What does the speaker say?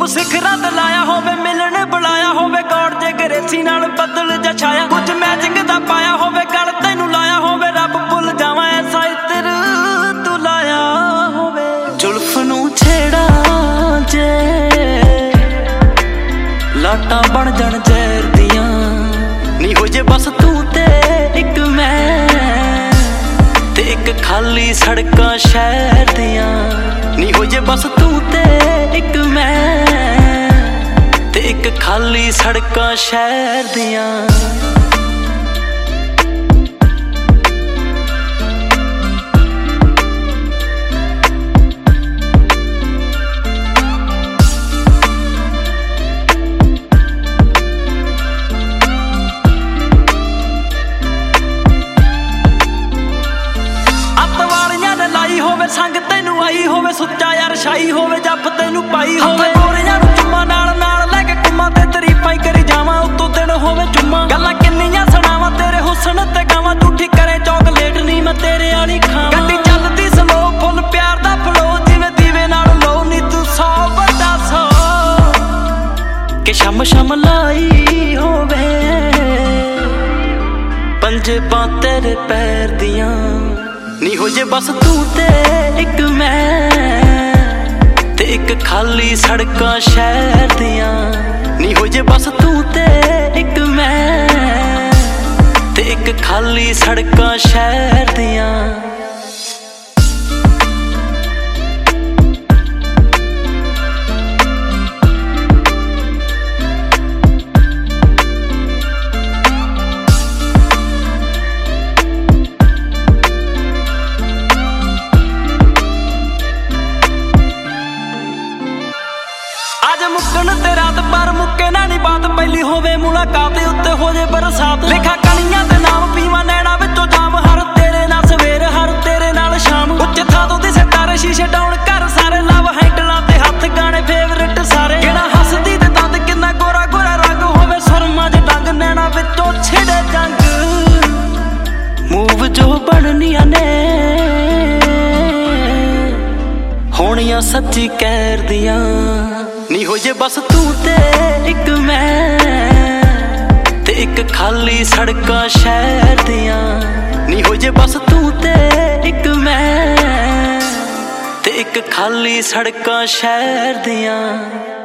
ਸਿਖਰਾਂ ਤੇ ਲਾਇਆ ਹੋਵੇ, ਮਿਲਣ ਬੁਲਾਇਆ ਹੋਵੇ, ਗੌੜ ਜੇ ਗਰੇਸੀ ਨਾਲ ਬੱਦਲ ਜਾ ਛਾਇਆ, ਕੁਝ ਮੈਚਿੰਗ ਦਾ ਪਾਇਆ ਹੋਵੇ, ਗਲ ਤੈਨੂੰ ਲਾਇਆ ਹੋਵੇ, ਰੱਬ ਭੁੱਲ ਜਾਵਾਂ ਐਸਾ ਇਤਰ ਤੂੰ ਲਾਇਆ ਹੋਵੇ। ਜ਼ੁਲਫ ਨੂੰ ਛੇੜਾ ਜੇ ਲਾਟਾਂ ਬਣ ਜਾਣ ਜ਼ਹਿਰ ਦੀਆਂ, ਨੀ ਹੋ ਜੇ ਬਸ ਤੂੰ ਤੇ ਇੱਕ ਮੈਂ, ਤੇ ਇੱਕ ਖਾਲੀ ਸੜਕਾਂ ਸ਼ਹਿਰ ਦੀਆਂ, ਨੀ ਹੋ ਜੇ ਬਸ ਤੂੰ ਤੇ ਇੱਕ ਮੈਂ, ਤੇ ਇੱਕ ਖਾਲੀ ਸੜਕਾਂ ਸ਼ਹਿਰ ਦੀਆਂ। ਸੰਗ ਤੈਨੂੰ ਆਈ ਹੋਵੇ, ਸੁੱਚਾ ਯਾਰ ਸ਼ਾਈ ਹੋਵੇ, ਜੱਫ ਤੈਨੂੰ ਪਾਈ ਹੋਵੇ, ਗੋਰਿਆਂ ਨੂੰ ਚੁੰਮਾਂ ਨਾਲ ਲੈ ਕੇ ਕੁੰਮਾਂ ਤੇ ਤਰੀਫਾਂ ਹੀ ਕਰੀ ਜਾਵਾਂ, ਉੱਤੋਂ ਦਿਨ ਹੋਵੇ ਚੁੰਮਾਂ, ਗੱਲਾਂ ਕਿੰਨੀਆਂ ਸੁਣਾਵਾਂ ਤੇਰੇ ਹੁਸਨ ਤੇ ਗਾਵਾਂ, ਝੂਠੀ ਕਰੇ ਚੌਕਲੇਟ ਨੀ ਮੈਂ ਤੇਰੇ ਵਾਲੀ ਖਾਵਾਂ। ਗੱਡੀ ਚੱਲਦੀ ਸਲੋ, ਫੁੱਲ ਪਿਆਰ ਦਾ ਫਲੋ, ਜਿਵੇਂ ਦੀਵੇ ਨਾਲ ਲੋ, ਨੀ ਤੂੰ 100 ਵੱਡਾ 100 ਕਿ ਸ਼ਮ ਲਾਈ ਹੋਵੇ, ਪੰਜੇਬਾਂ ਤੇਰੇ ਪੈਰ ਦੀਆਂ, ਨੀ ਹੋ ਜੇ ਬਸ ਤੂੰ ਤੇ ਇੱਕ ਮੈਂ, ਤੇ ਇੱਕ ਖਾਲੀ ਸੜਕਾਂ ਸ਼ਹਿਰ ਦੀਆਂ, ਨੀ ਹੋ ਜੇ ਬਸ ਤੂੰ ਤੇ ਇੱਕ ਮੈਂ, ਤੇ ਇੱਕ ਖਾਲੀ ਸੜਕਾਂ ਸ਼ਹਿਰ ਦੀਆਂ। ਮੁੱਕਣ ਤੇ ਰਾਤ ਪਰ ਮੁੱਕੇ ਨਾ ਨੀ ਬਾਤ, ਪਹਿਲੀ ਹੋਵੇ ਮੁਲਾਕਾਤ ਉੱਤੇ ਹੋ ਜੇ ਬਰਸਾਤ, ਲਿਖਾ ਕਣੀਆਂ ਤੇ ਨਾਮ ਪੀਵਾਂ ਨੈਣਾ ਵਿੱਚੋਂ ਜਾਮ, ਹਰ ਤੇਰੇ ਨਾਲ ਸਵੇਰ ਹਰ ਤੇਰੇ ਨਾਲ ਸ਼ਾਮ, ਉੱਚ ਥਾਂ ਤੋਂ ਦਿਸੇ ਤਾਰੇ ਸ਼ੀਸ਼ੇ ਡਾਉਣ ਘਰ ਸਾਰੇ, ਲਵ ਹੈਂਡਲਾਂ ਤੇ ਹੱਥ ਗਾਣੇ ਫੇਵਰਟ ਸਾਰੇ, ਕਿਹੜਾ ਹੱਸਦੀ ਤੇ ਦੰਦ ਕਿੰਨਾ ਗੋਰਾ ਗੋਰਾ ਰੰਗ ਹੋਵੇ, ਸੁਰਮਾ ਚ ਡੰਗ ਨੈਣਾ ਵਿੱਚੋਂ ਛਿੜੇ ਜੰਗ, ਮੂਵ ਜੋ ਬਣਨੀਆਂ ਨੇ ਹੋਣੀਆਂ ਸੱਚੀ ਕਹਿਰ ਦੀਆਂ, ਨੀ ਹੋ ਜੇ ਬਸ ਤੂੰ ਤੇ ਇੱਕ ਮੈਂ, ਤੇ ਇੱਕ ਖਾਲੀ ਸੜਕਾਂ ਸ਼ਹਿਰ ਦੀਆਂ, ਨੀ ਹੋ ਜੇ ਬਸ ਤੂੰ ਤੇ ਇੱਕ ਮੈਂ, ਤੇ ਇੱਕ ਖਾਲੀ ਸੜਕਾਂ ਸ਼ਹਿਰ ਦੀਆਂ।